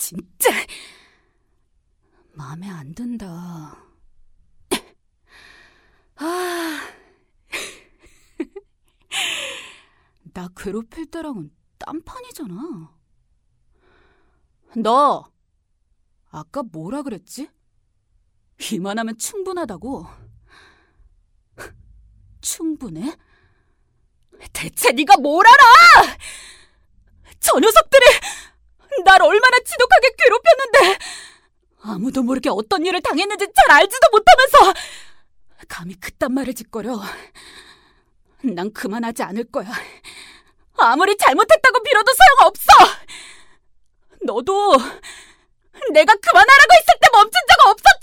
진짜 마음에 안 든다. 나 괴롭힐 때랑은 딴판이잖아. 너 아까 뭐라 그랬지? 이만하면 충분하다고. 충분해? 대체 네가 뭘 알아? 저 녀석들이 날 얼마나 지독하게 괴롭혔는데 아무도 모르게 어떤 일을 당했는지 잘 알지도 못하면서 감히 그딴 말을 짓거려. 난 그만하지 않을 거야. 아무리 잘못했다고 빌어도 소용없어. 너도 내가 그만하라고 했을 때 멈춘 적 없었잖아.